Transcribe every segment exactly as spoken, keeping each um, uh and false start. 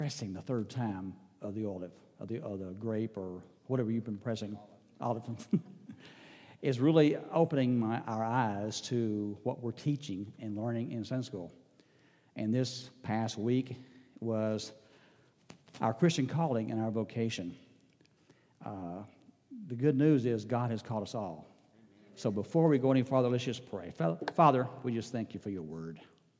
pressing the third time of the olive, of the, of the grape, or whatever you've been pressing, olive, is really opening my, our eyes to what we're teaching and learning in Sunday school. And this past week was our Christian calling and our vocation. Uh, the good news is God has called us all. So before we go any farther, let's just pray. Father, we just thank you for your word.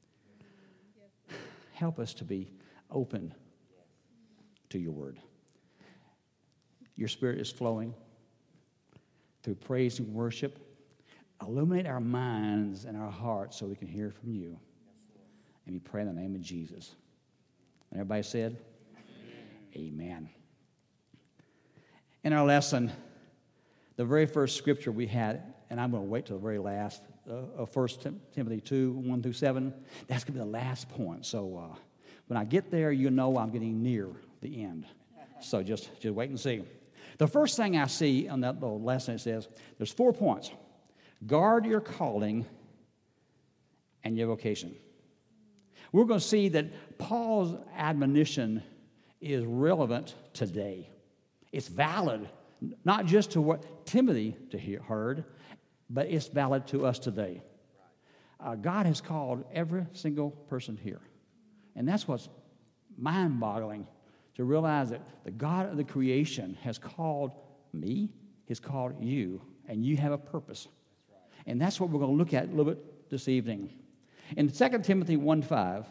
Help us to be open to your word. Your spirit is flowing through praise and worship. Illuminate our minds and our hearts so we can hear from you. And we pray in the name of Jesus. And everybody said, Amen. Amen. In our lesson, the very first scripture we had, and I'm going to wait till the very last, uh, First Timothy two, one through seven, that's going to be the last point. So uh, when I get there, you know I'm getting near the end. So just, just wait and see. The first thing I see on that little lesson, it says, there's four points. Guard your calling and your vocation. We're going to see that Paul's admonition is relevant today. It's valid, not just to what Timothy to hear, heard, but it's valid to us today. Uh, God has called every single person here. And that's what's mind-boggling, to realize that the God of the creation has called me, has called you, and you have a purpose. And that's what we're going to look at a little bit this evening. In Second Timothy one five,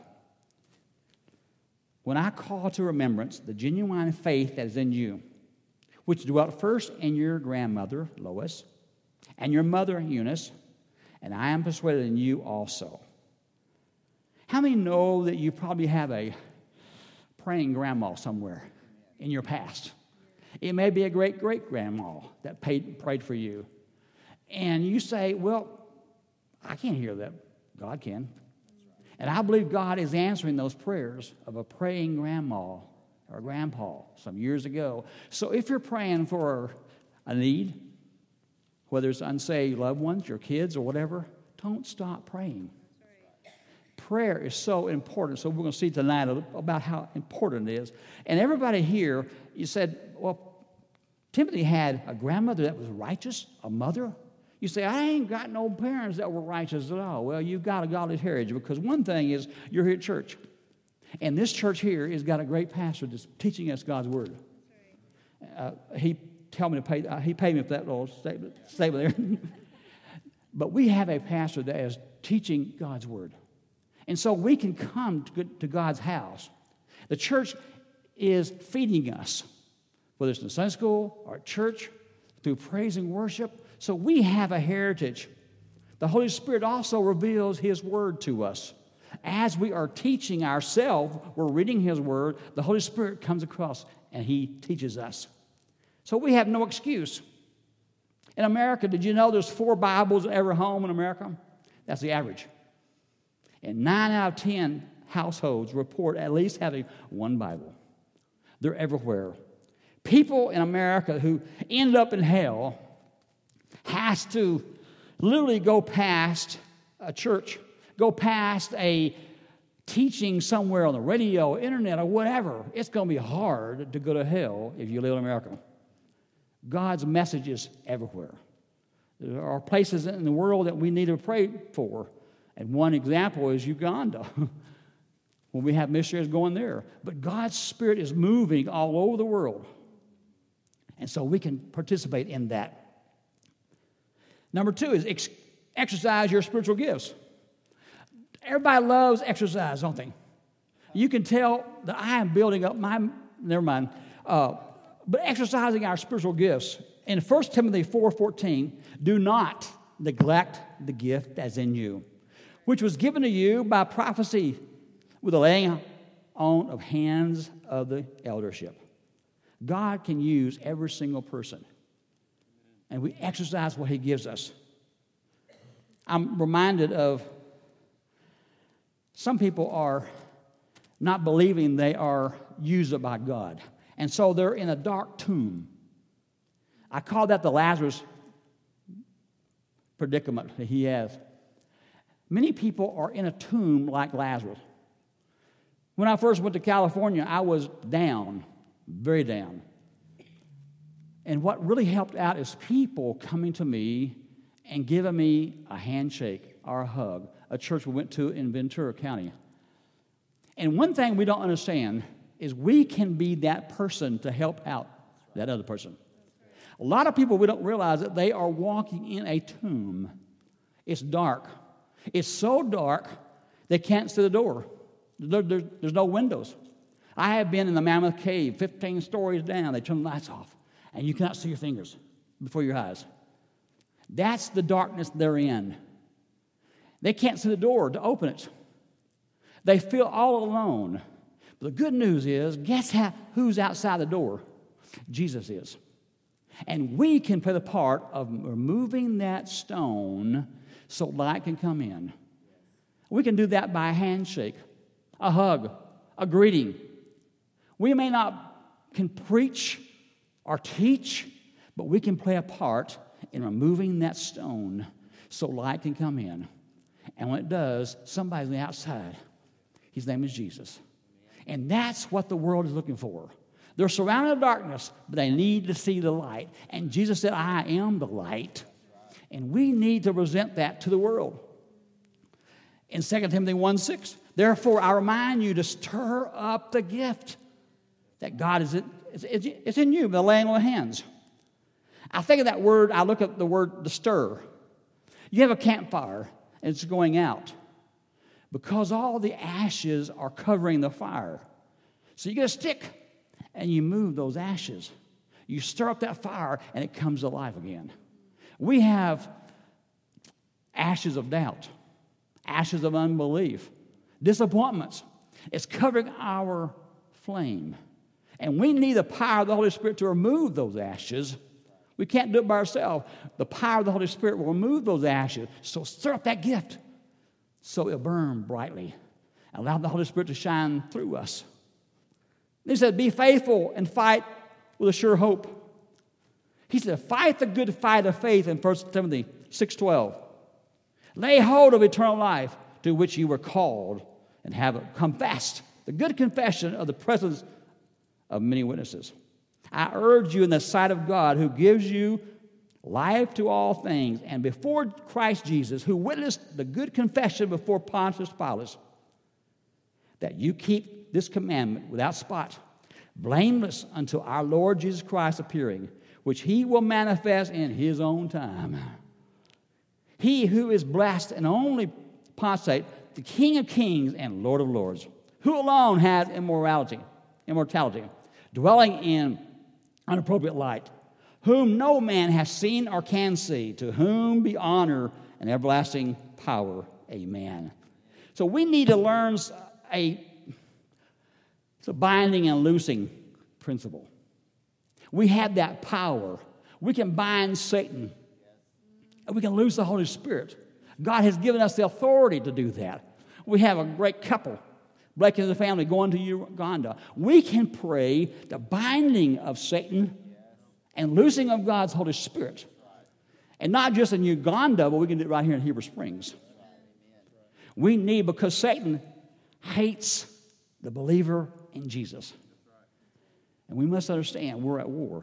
when I call to remembrance the genuine faith that is in you, which dwelt first in your grandmother, Lois, and your mother, Eunice, and I am persuaded in you also. How many know that you probably have a praying grandma somewhere in your past? It may be a great-great-grandma that paid, prayed for you. And you say, well, I can't hear that. God can. And I believe God is answering those prayers of a praying grandma or grandpa some years ago. So if you're praying for a need, whether it's unsaved loved ones, your kids, or whatever, don't stop praying. Prayer is so important. So we're going to see tonight about how important it is. And everybody here, you said, well, Timothy had a grandmother that was righteous, a mother. You say, I ain't got no parents that were righteous at all. Well, you've got a godly heritage, because one thing is you're here at church. And this church here has got a great pastor that's teaching us God's word. Uh, he told me to pay, uh, he paid me for that little statement, statement there. But we have a pastor that is teaching God's word. And so we can come to, to God's house. The church is feeding us, whether it's in Sunday school or at church, through praise and worship. So we have a heritage. The Holy Spirit also reveals His word to us. As we are teaching ourselves, we're reading His word, the Holy Spirit comes across and He teaches us. So we have no excuse. In America, did you know there's four Bibles in every home in America? That's the average. And nine out of ten households report at least having one Bible. They're everywhere. People in America who end up in hell has to literally go past a church, go past a teaching somewhere on the radio, internet, or whatever. It's going to be hard to go to hell if you live in America. God's message is everywhere. There are places in the world that we need to pray for. And one example is Uganda, when we have missionaries going there. But God's Spirit is moving all over the world. And so we can participate in that. Number two is ex- exercise your spiritual gifts. Everybody loves exercise, don't they? You can tell that I am building up my, never mind, uh, but exercising our spiritual gifts. In First Timothy four fourteen, do not neglect the gift that's in you, which was given to you by prophecy with the laying on of hands of the eldership. God can use every single person, and we exercise what He gives us. I'm reminded of some people are not believing they are used by God, and so they're in a dark tomb. I call that the Lazarus predicament that he has. Many people are in a tomb like Lazarus. When I first went to California, I was down, very down. And what really helped out is people coming to me and giving me a handshake or a hug, a church we went to in Ventura County. And one thing we don't understand is we can be that person to help out that other person. A lot of people, we don't realize that they are walking in a tomb. It's dark. It's so dark they can't see the door. There, there, there's no windows. I have been in the Mammoth Cave, fifteen stories down. They turn the lights off, and you cannot see your fingers before your eyes. That's the darkness they're in. They can't see the door to open it. They feel all alone. But the good news is, guess how, who's outside the door? Jesus is. And we can play the part of removing that stone so light can come in. We can do that by a handshake, a hug, a greeting. We may not can preach or teach, but we can play a part in removing that stone so light can come in. And when it does, somebody's on the outside. His name is Jesus. And that's what the world is looking for. They're surrounded in darkness, but they need to see the light. And Jesus said, I am the light. And we need to present that to the world. In Second Timothy one six, therefore I remind you to stir up the gift that God is in, it's, it's in you by the laying on of hands. I think of that word, I look at the word to stir. You have a campfire, and it's going out because all the ashes are covering the fire. So you get a stick, and you move those ashes. You stir up that fire, and it comes alive again. We have ashes of doubt, ashes of unbelief, disappointments. It's covering our flame. And we need the power of the Holy Spirit to remove those ashes. We can't do it by ourselves. The power of the Holy Spirit will remove those ashes. So stir up that gift so it'll burn brightly. Allow the Holy Spirit to shine through us. He said, be faithful and fight with a sure hope. He said, fight the good fight of faith in First Timothy six twelve. Lay hold of eternal life to which you were called and have confessed the good confession of the presence of many witnesses. I urge you in the sight of God who gives you life to all things and before Christ Jesus who witnessed the good confession before Pontius Pilate that you keep this commandment without spot, blameless until our Lord Jesus Christ appearing, which he will manifest in his own time. He who is blessed and only potentate, the King of kings and Lord of lords, who alone has immorality, immortality, dwelling in unappropriate light, whom no man has seen or can see, to whom be honor and everlasting power. Amen. So we need to learn a, it's a binding and loosing principle. We have that power. We can bind Satan. And we can loose the Holy Spirit. God has given us the authority to do that. We have a great couple, Blake and the family, going to Uganda. We can pray the binding of Satan and loosing of God's Holy Spirit. And not just in Uganda, but we can do it right here in Heber Springs. We need, because Satan hates the believer in Jesus. And we must understand we're at war.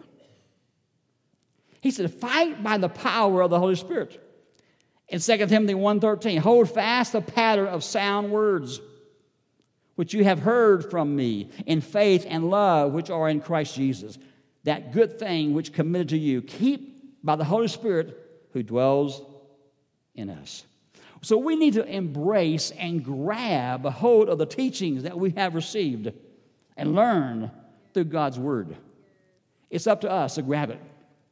He said, fight by the power of the Holy Spirit. In Second Timothy one thirteen, hold fast the pattern of sound words, which you have heard from me, in faith and love, which are in Christ Jesus. That good thing which committed to you, keep by the Holy Spirit who dwells in us. So we need to embrace and grab a hold of the teachings that we have received and learn through God's Word. It's up to us to grab it.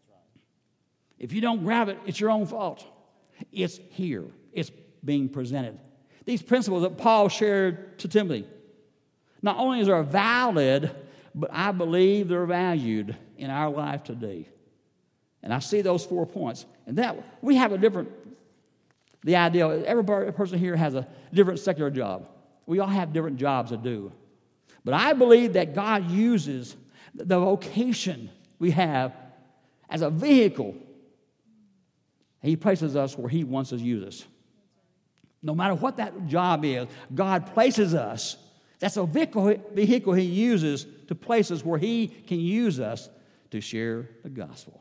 If you don't grab it, it's your own fault. It's here. It's being presented. These principles that Paul shared to Timothy, not only is they valid, but I believe they're valued in our life today. And I see those four points. And that we have a different, the idea, every person here has a different secular job. We all have different jobs to do. But I believe that God uses the vocation we have as a vehicle. He places us where he wants to use us. No matter what that job is, God places us That's a vehicle, vehicle he uses to places where he can use us to share the gospel.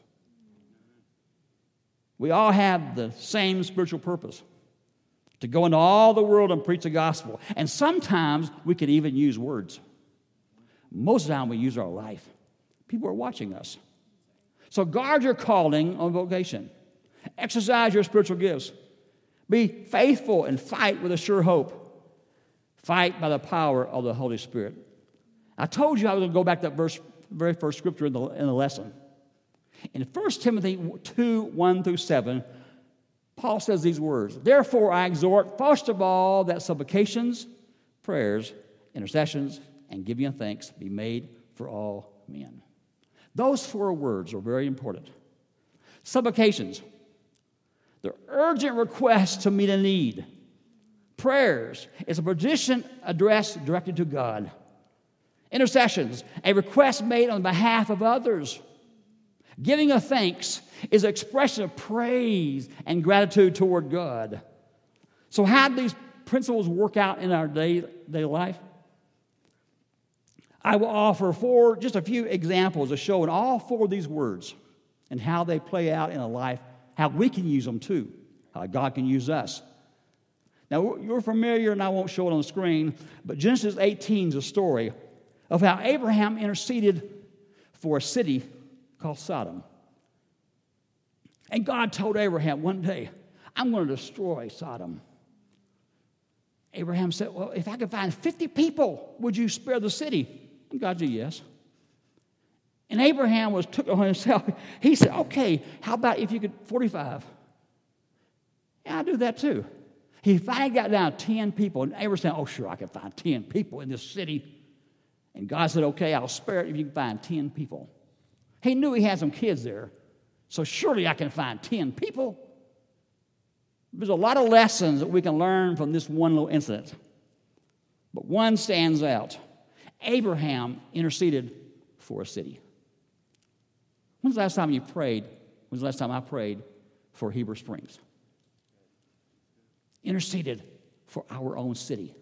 We all have the same spiritual purpose, to go into all the world and preach the gospel. And sometimes we could even use words. Most of the time we use our life. People are watching us. So guard your calling on vocation. Exercise your spiritual gifts. Be faithful and fight with a sure hope. Fight by the power of the Holy Spirit. I told you I was going to go back to that verse, very first scripture in the, in the lesson. In First Timothy two, one through seven, Paul says these words, "Therefore I exhort, first of all, that supplications, prayers, intercessions, and giving of thanks be made for all men." Those four words are very important. Supplications, the urgent request to meet a need. Prayers is a petition addressed directed to God. Intercessions, a request made on behalf of others. Giving of thanks is an expression of praise and gratitude toward God. So how do these principles work out in our day, daily life? I will offer four, just a few examples of showing all four of these words and how they play out in a life, how we can use them too, how God can use us. Now, you're familiar, and I won't show it on the screen, but Genesis eighteen is a story of how Abraham interceded for a city called Sodom. And God told Abraham one day, "I'm going to destroy Sodom." Abraham said, "Well, if I could find fifty people, would you spare the city?" And God said, "Yes." And Abraham was took it on himself. He said, "Okay, how about if you could forty-five?" Yeah, I'll do that too. He finally got down to ten people, and Abraham said, "Oh, sure, I can find ten people in this city." And God said, "Okay, I'll spare it if you can find ten people." He knew he had some kids there, so surely I can find ten people. There's a lot of lessons that we can learn from this one little incident, but one stands out. Abraham interceded for a city. When's the last time you prayed? When's the last time I prayed for Heber Springs? Interceded for our own city.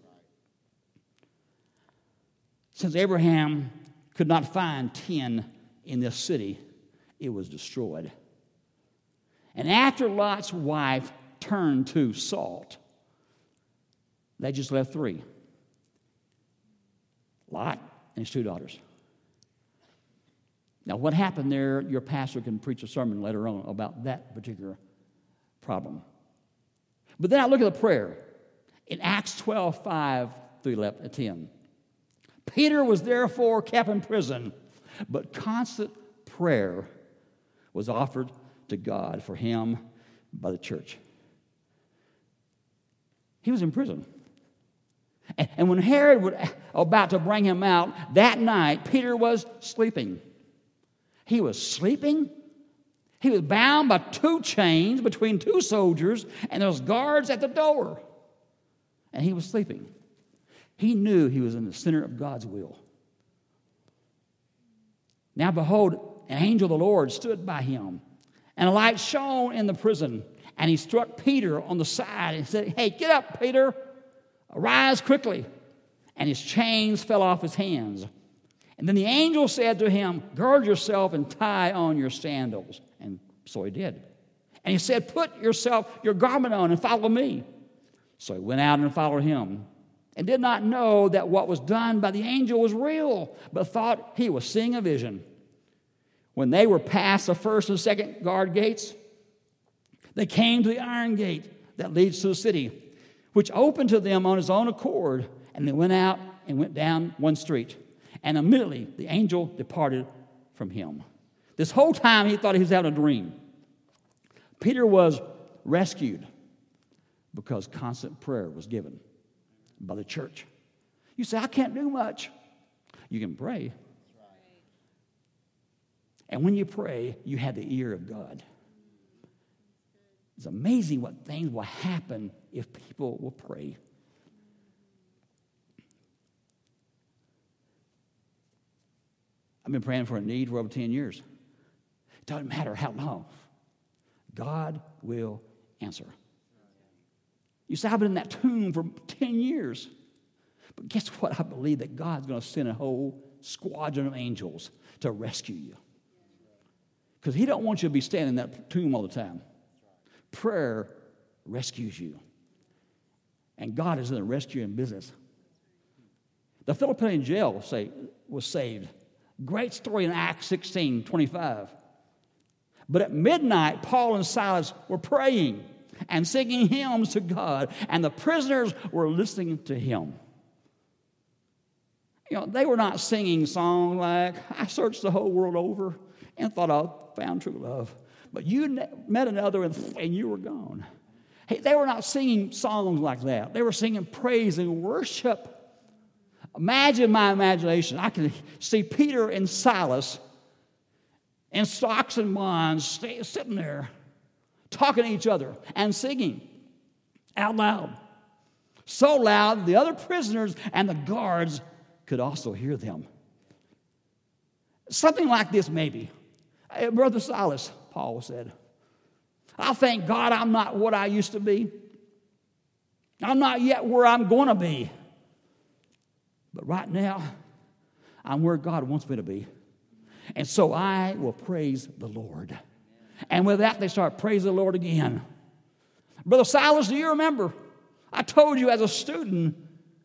Since Abraham could not find ten in this city, it was destroyed. And after Lot's wife turned to salt, they just left three. Lot and his two daughters. Now, what happened there, your pastor can preach a sermon later on about that particular problem. But then I look at the prayer in Acts twelve, five through ten. Peter was therefore kept in prison, but constant prayer was offered to God for him by the church. He was in prison. And, and when Herod was about to bring him out, that night, Peter was sleeping. He was sleeping. He was bound by two chains between two soldiers, and there was guards at the door. And he was sleeping. He knew he was in the center of God's will. Now behold, an angel of the Lord stood by him, and a light shone in the prison, and he struck Peter on the side and said, "Hey, get up, Peter. Arise quickly." And his chains fell off his hands. And then the angel said to him, "Gird yourself and tie on your sandals." And so he did. And he said, "Put yourself, your garment on and follow me." So he went out and followed him, and did not know that what was done by the angel was real, but thought he was seeing a vision. When they were past the first and second guard gates, they came to the iron gate that leads to the city, which opened to them on its own accord, and they went out and went down one street. And immediately the angel departed from him. This whole time he thought he was having a dream. Peter was rescued because constant prayer was given by the church. You say, "I can't do much." You can pray. And when you pray, you have the ear of God. It's amazing what things will happen if people will pray. I've been praying for a need for over ten years. It doesn't matter how long. God will answer. You say, "I've been in that tomb for ten years. But guess what? I believe that God's going to send a whole squadron of angels to rescue you. Because he don't want you to be standing in that tomb all the time. Prayer rescues you. And God is in the rescuing business. The Philippine jail say, was saved. Great story in Acts sixteen twenty-five. But at midnight, Paul and Silas were praying and singing hymns to God, and the prisoners were listening to him. You know, they were not singing songs like, I searched the whole world over and thought I found true love. But you met another and, and you were gone. Hey, they were not singing songs like that. They were singing praise and worship. Imagine my imagination. I can see Peter and Silas in stocks and bonds stay, sitting there talking to each other and singing out loud. So loud, the other prisoners and the guards could also hear them. Something like this, maybe. Hey, Brother Silas, Paul said, I thank God I'm not what I used to be. I'm not yet where I'm going to be. But right now, I'm where God wants me to be. And so I will praise the Lord. And with that, they start praising the Lord again. Brother Silas, do you remember? I told you as a student,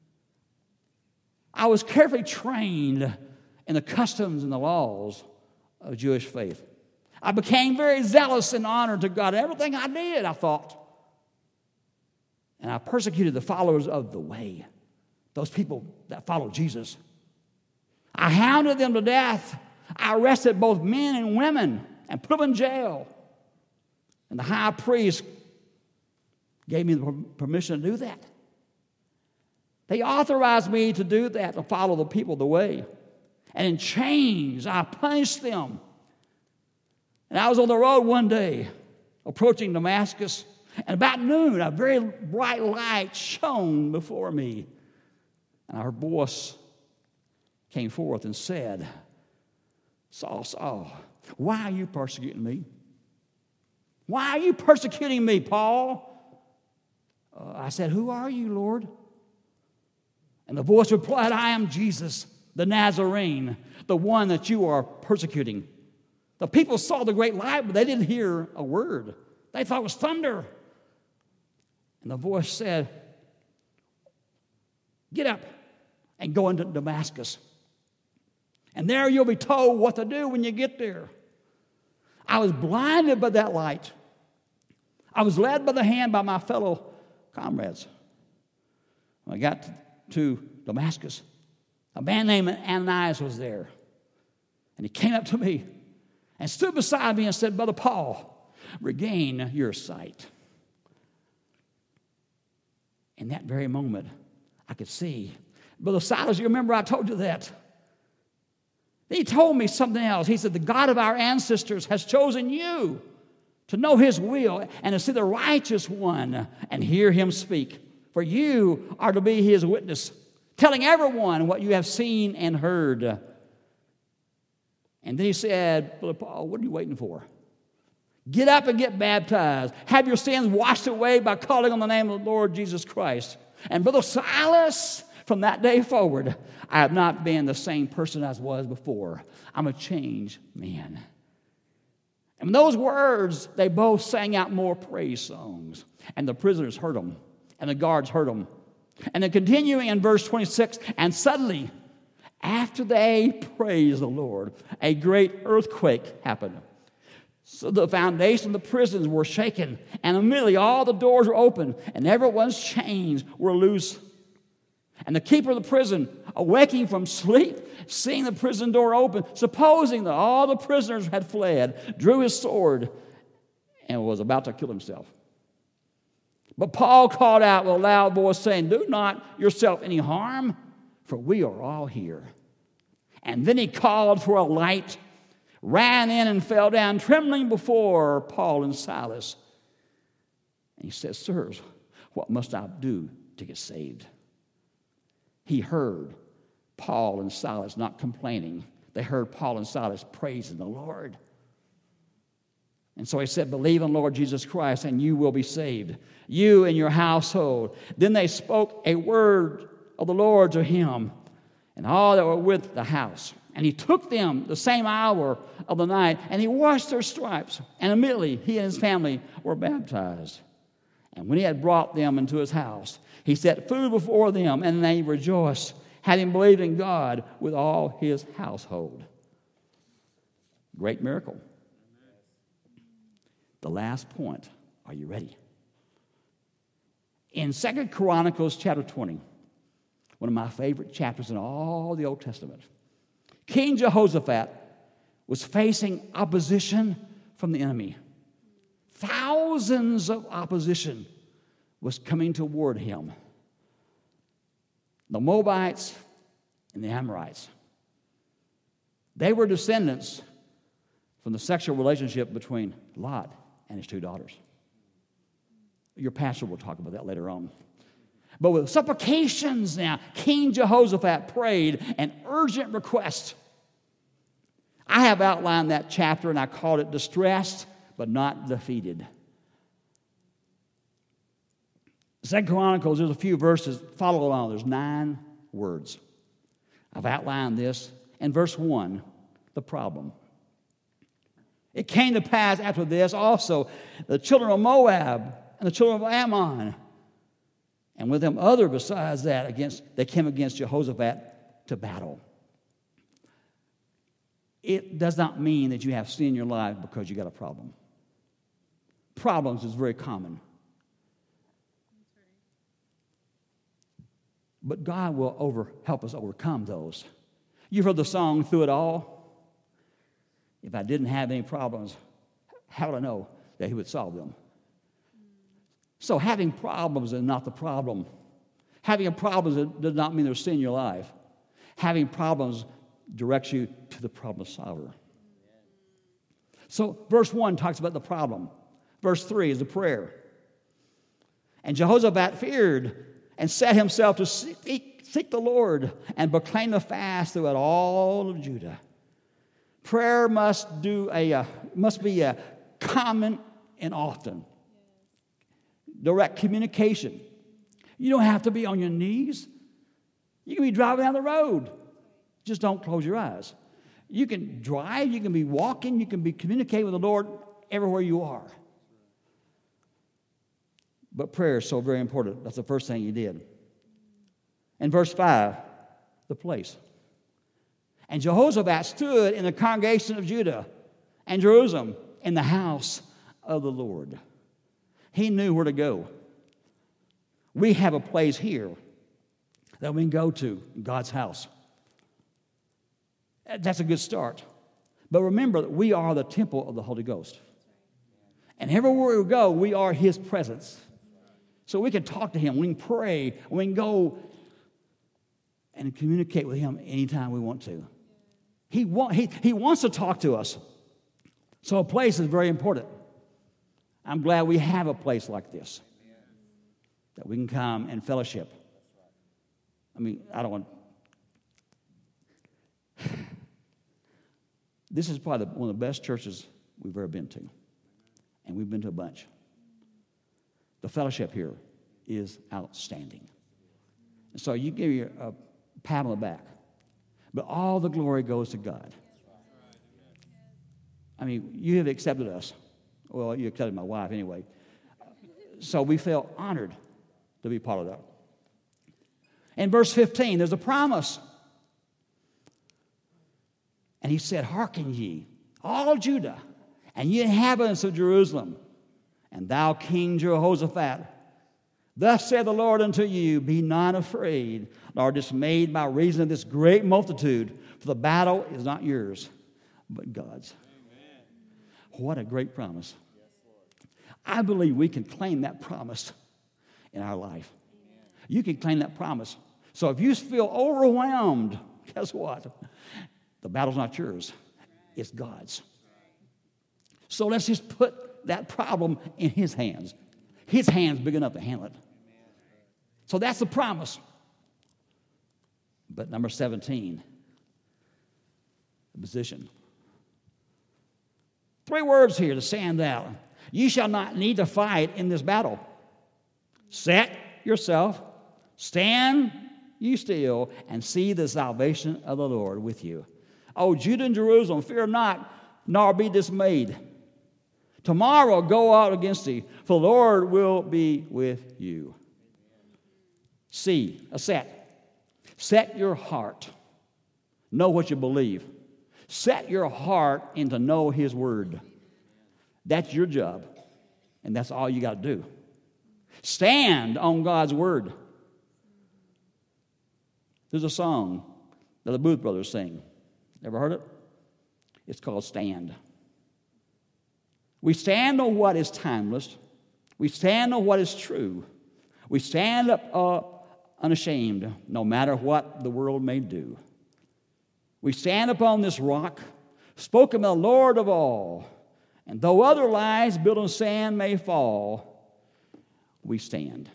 I was carefully trained in the customs and the laws of Jewish faith. I became very zealous and honored to God. Everything I did, I thought. And I persecuted the followers of the way, those people that followed Jesus. I hounded them to death. I arrested both men and women and put them in jail. And the high priest gave me the permission to do that. They authorized me to do that, to follow the people the way. And in chains, I punished them. And I was on the road one day, approaching Damascus, and about noon, a very bright light shone before me. And our voice came forth and said, Saul, Saul, why are you persecuting me? Why are you persecuting me, Paul? Uh, I said, who are you, Lord? And the voice replied, I am Jesus, the Nazarene, the one that you are persecuting. The people saw the great light, but they didn't hear a word. They thought it was thunder. And the voice said, get up and go into Damascus. And there you'll be told what to do when you get there. I was blinded by that light. I was led by the hand by my fellow comrades. When I got to Damascus, a man named Ananias was there. And he came up to me and stood beside me and said, Brother Paul, regain your sight. In that very moment, I could see. Brother Silas, you remember I told you that? He told me something else. He said, the God of our ancestors has chosen you to know his will and to see the righteous one and hear him speak. For you are to be his witness, telling everyone what you have seen and heard. And then he said, Brother Paul, what are you waiting for? Get up and get baptized. Have your sins washed away by calling on the name of the Lord Jesus Christ. And Brother Silas, from that day forward, I have not been the same person as I was before. I'm a changed man. And those words, they both sang out more praise songs. And the prisoners heard them. And the guards heard them. And then continuing in verse twenty-six, and suddenly, after they praised the Lord, a great earthquake happened. So the foundation of the prisons were shaken, and immediately all the doors were open, and everyone's chains were loose. And the keeper of the prison, awaking from sleep, seeing the prison door open, supposing that all the prisoners had fled, drew his sword and was about to kill himself. But Paul called out with a loud voice, saying, do not yourself any harm, for we are all here. And then he called for a light, ran in and fell down, trembling before Paul and Silas. And he said, sirs, what must I do to get saved? He heard Paul and Silas not complaining. They heard Paul and Silas praising the Lord. And so he said, believe in the Lord Jesus Christ and you will be saved, you and your household. Then they spoke a word of the Lord to him and all that were with the house. And he took them the same hour of the night, and he washed their stripes. And immediately he and his family were baptized. And when he had brought them into his house, he set food before them, and they rejoiced, having believed in God with all his household. Great miracle. The last point. Are you ready? In Second Chronicles chapter twenty, one of my favorite chapters in all the Old Testament, King Jehoshaphat was facing opposition from the enemy. Thousands of opposition was coming toward him. The Moabites and the Amorites. They were descendants from the sexual relationship between Lot and his two daughters. Your pastor will talk about that later on. But with supplications now, King Jehoshaphat prayed an urgent request. I have outlined that chapter, and I called it Distressed but Not Defeated. Second Chronicles, there's a few verses. Follow along. There's nine words. I've outlined this. In verse one, the problem. It came to pass after this also the children of Moab and the children of Ammon, and with them other besides that, against they came against Jehoshaphat to battle. It does not mean that you have sin in your life because you got a problem. Problems is very common. But God will over, help us overcome those. You've heard the song, Through It All. If I didn't have any problems, how would I know that he would solve them? So having problems is not the problem. Having a problem does not mean there's sin in your life. Having problems directs you to the problem solver. So verse one talks about the problem. Verse three is the prayer. And Jehoshaphat feared and set himself to seek, seek the Lord and proclaim the fast throughout all of Judah. Prayer must do a uh, must be a common and often. Direct communication. You don't have to be on your knees. You can be driving down the road. Just don't close your eyes. You can drive, you can be walking, you can be communicating with the Lord everywhere you are. But prayer is so very important. That's the first thing he did. In verse five, the place. And Jehoshaphat stood in the congregation of Judah and Jerusalem in the house of the Lord. He knew where to go. We have a place here that we can go to, God's house. That's a good start. But remember that we are the temple of the Holy Ghost. And everywhere we go, we are his presence. So we can talk to him, we can pray, we can go and communicate with him anytime we want to. He, want, he, he wants to talk to us. So a place is very important. I'm glad we have a place like this that we can come and fellowship. I mean, I don't want... This is probably the, one of the best churches we've ever been to. And we've been to a bunch. The fellowship here is outstanding. And so you give you a pat on the back. But all the glory goes to God. I mean, you have accepted us. Well, you accepted my wife anyway. So we feel honored to be part of that. In verse fifteen, there's a promise. And he said, hearken ye, all Judah, and ye inhabitants of Jerusalem, and thou King Jehoshaphat, thus saith the Lord unto you, be not afraid, nor dismayed by reason of this great multitude, for the battle is not yours, but God's. Amen. What a great promise. Yes, Lord. I believe we can claim that promise in our life. Amen. You can claim that promise. So if you feel overwhelmed, guess what? The battle's not yours. It's God's. So let's just put that problem in his hands. His hand's big enough to handle it. So that's the promise. But number seventeen, the position. Three words here to stand out. You shall not need to fight in this battle. Set yourself, stand you still and see the salvation of the Lord with you. O Judah and Jerusalem, fear not, nor be dismayed. Tomorrow go out against thee, for the Lord will be with you. See, a set. Set your heart. Know what you believe. Set your heart in to know his word. That's your job, and that's all you got to do. Stand on God's word. There's a song that the Booth Brothers sing. Ever heard it? It's called Stand. We stand on what is timeless. We stand on what is true. We stand up uh, unashamed, no matter what the world may do. We stand upon this rock, spoken by the Lord of all. And though other lies built on sand may fall, we stand.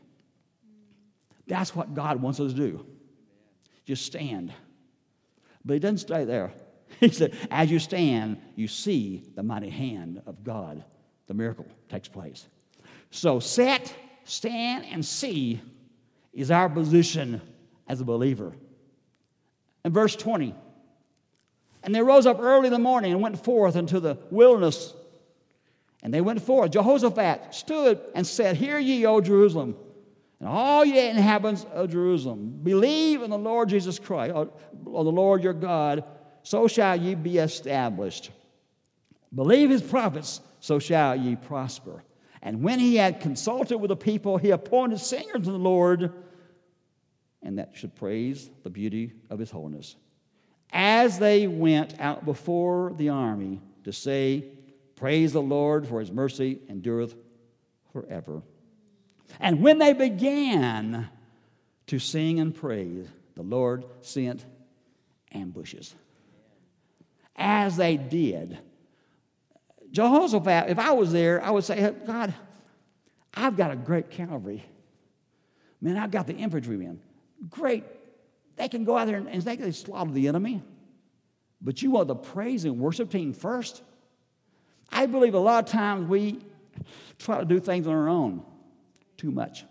That's what God wants us to do. Just stand. But he doesn't stay there. He said, as you stand, you see the mighty hand of God. The miracle takes place. So set, stand, and see is our position as a believer. In verse twenty, and they rose up early in the morning and went forth into the wilderness. And they went forth. Jehoshaphat stood and said, hear ye, O Jerusalem, and all ye inhabitants of Jerusalem, believe in the Lord Jesus Christ, or, or the Lord your God, so shall ye be established. Believe his prophets, so shall ye prosper. And when he had consulted with the people, he appointed singers to the Lord, and that should praise the beauty of his holiness, as they went out before the army to say, praise the Lord, for his mercy endureth forever. And when they began to sing and praise, the Lord sent ambushes. As they did, Jehoshaphat, if I was there, I would say, God, I've got a great cavalry. Man, I've got the infantrymen. Great. They can go out there and, and they can slaughter the enemy. But you want the praise and worship team first? I believe a lot of times we try to do things on our own too much.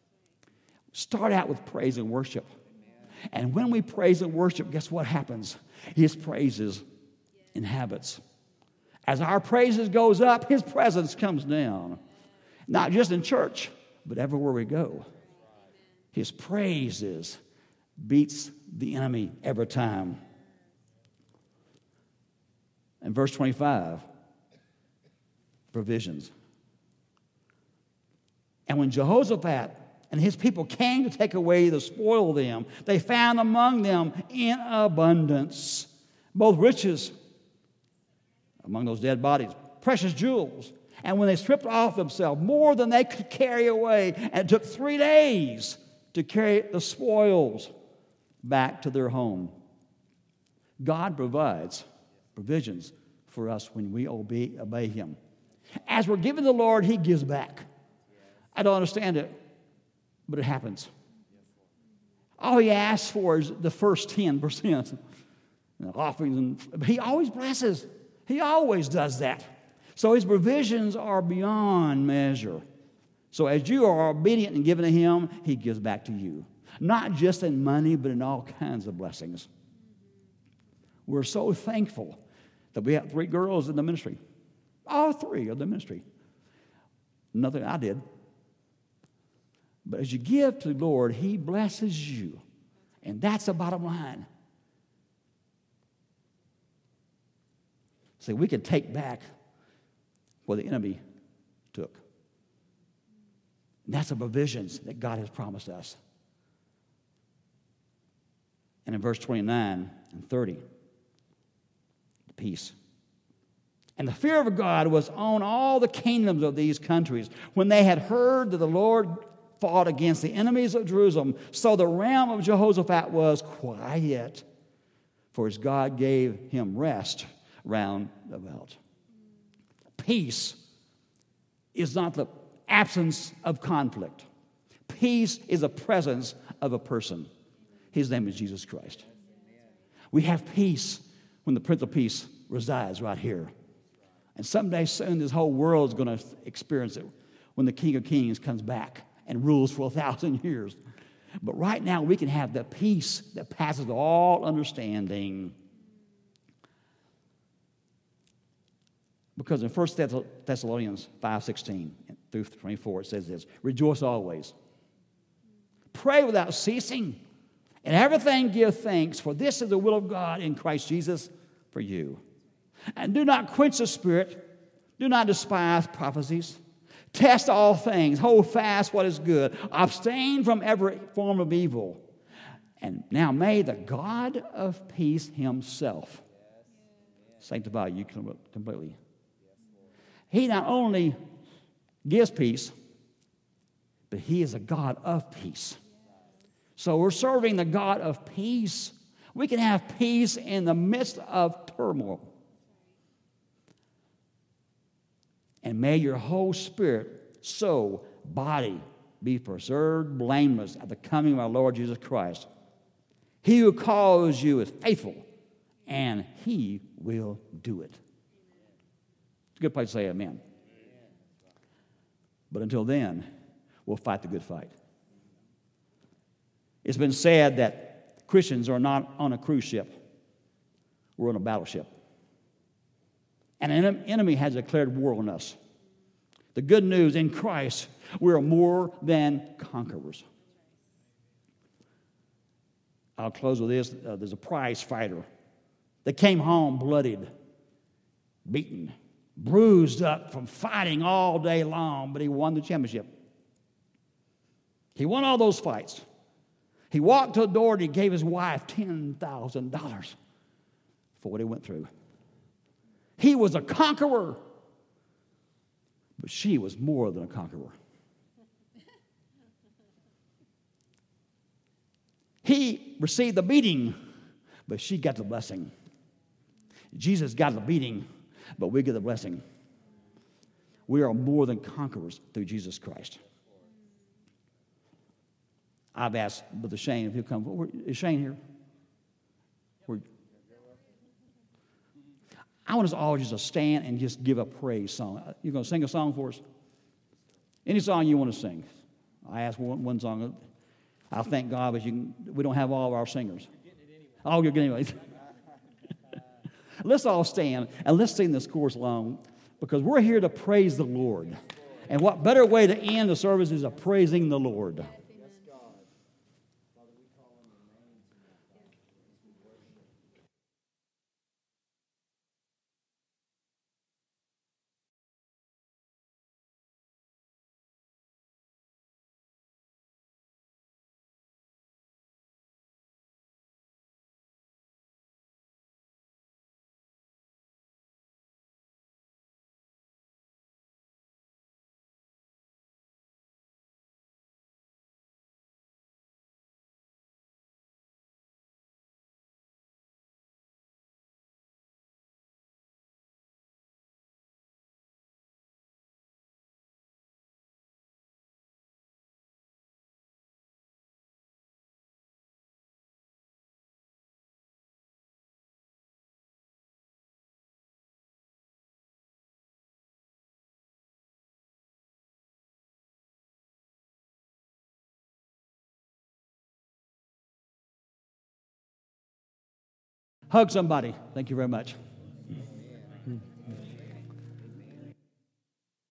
Start out with praise and worship. And when we praise and worship, guess what happens? His praises inhabits. As our praises goes up, his presence comes down. Not just in church, but everywhere we go. His praises beats the enemy every time. In verse twenty-five, provisions. And when Jehoshaphat and his people came to take away the spoil of them, they found among them in abundance both riches among those dead bodies, precious jewels. And when they stripped off themselves more than they could carry away, and it took three days to carry the spoils back to their home. God provides provisions for us when we obey, obey him. As we're giving the Lord, he gives back. I don't understand it, but it happens. All he asks for is the first ten percent. Offerings, and he always blesses. He always does that. So his provisions are beyond measure. So as you are obedient and giving to him, he gives back to you. Not just in money, but in all kinds of blessings. We're so thankful that we have three girls in the ministry. All three of the ministry. Nothing I did. But as you give to the Lord, he blesses you. And that's the bottom line. See, we can take back what the enemy took. And that's the provisions that God has promised us. And in verse twenty-nine and thirty, peace. And the fear of God was on all the kingdoms of these countries when they had heard that the Lord fought against the enemies of Jerusalem. So the realm of Jehoshaphat was quiet, for his God gave him rest round about. Peace is not the absence of conflict. Peace is the presence of a person. His name is Jesus Christ. We have peace when the Prince of Peace resides right here. And someday soon this whole world is going to experience it when the King of Kings comes back and rules for a thousand years. But right now, we can have the peace that passes all understanding. Because in First Thessalonians five sixteen through twenty-four, it says this: rejoice always. Pray without ceasing. And everything give thanks, for this is the will of God in Christ Jesus for you. And do not quench the spirit. Do not despise prophecies. Test all things. Hold fast what is good. Abstain from every form of evil. And now may the God of peace himself sanctify you completely. He not only gives peace, but he is a God of peace. So we're serving the God of peace. We can have peace in the midst of turmoil. And may your whole spirit, soul, body be preserved blameless at the coming of our Lord Jesus Christ. He who calls you is faithful, and he will do it. It's a good place to say amen. But until then, we'll fight the good fight. It's been said that Christians are not on a cruise ship. We're on a battleship. And an enemy has declared war on us. The good news, in Christ, we are more than conquerors. I'll close with this. Uh, there's a prize fighter that came home bloodied, beaten, bruised up from fighting all day long, but he won the championship. He won all those fights. He walked to the door and he gave his wife ten thousand dollars for what he went through. He was a conqueror, but she was more than a conqueror. He received the beating, but she got the blessing. Jesus got the beating, but we get the blessing. We are more than conquerors through Jesus Christ. I've asked Brother Shane if he'll come. Is Shane here? Where? I want us all just to stand and just give a praise song. You're going to sing a song for us? Any song you want to sing. I asked one, one song. I'll thank God, but you can, we don't have all of our singers. Oh, you're getting it anyway. Let's all stand and let's sing this chorus along, because we're here to praise the Lord. And what better way to end the service is a praising the Lord. Hug somebody. Thank you very much.